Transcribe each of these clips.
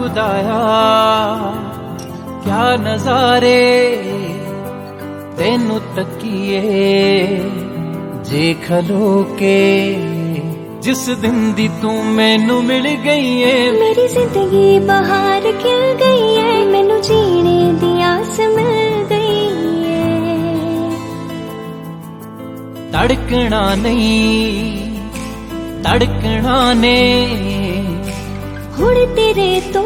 खुदाया क्या नजारे तेनू तकिए जे खलो के जिस दिन दी तू मैनू मिल गई है। मेरी जिंदगी बाहर खिल गई है, मैनू जीने दी आस मिल गई है। तड़कना नहीं तड़कना ने हुण तेरे तो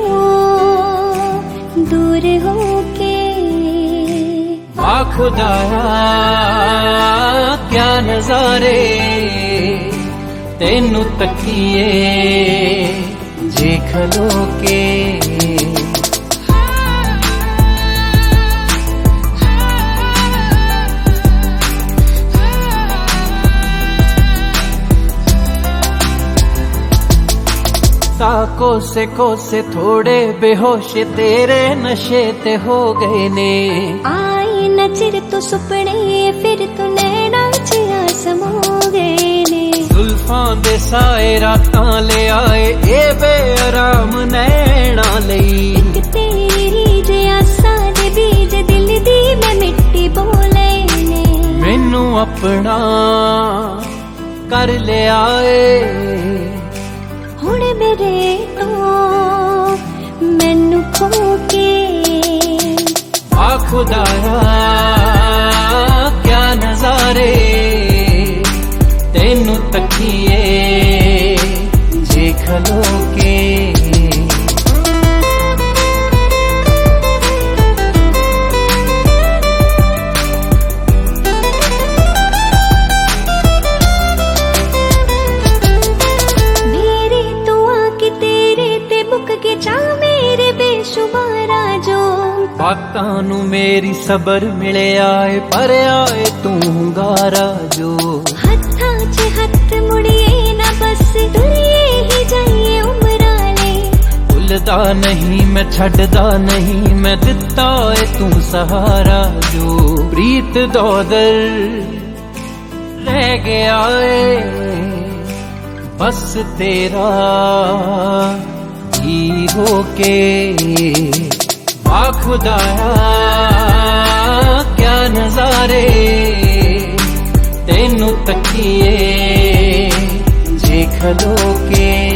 दूर होके वाह खुदाया क्या नजारे तेनू तकिए जे खलो के। कोसे थोड़े बेहोश तेरे नशे ते हो गए ने। आए न चिर तो सुपने फिर तू नैना चिया समो गए ने। जुल्फां दे साए रातां ले आए ए बेआराम नैना लई। एक तेरी जे आसां दे बीज दिल दी मैं मिट्टी बोले ने। मैनू अपना कर ले आए हुण मेरे तो मैनू खो के वाह खुदाया क्या नजारे तेनू तकिए जे खलो के। बातां नू मेरी सबर मिले आए पर आए तू गारा जो। हत्थां च हत्थ मुड़िए ना बस दुनिए ही जाइए उमराले। भुलदा नहीं मैं छड़दा नहीं मैं दिता है तू सहारा जो। प्रीत दौदर रह गया है बस तेरा ही होके वाह खुदाया क्या नजारे तेनू तकिए जे खलो के।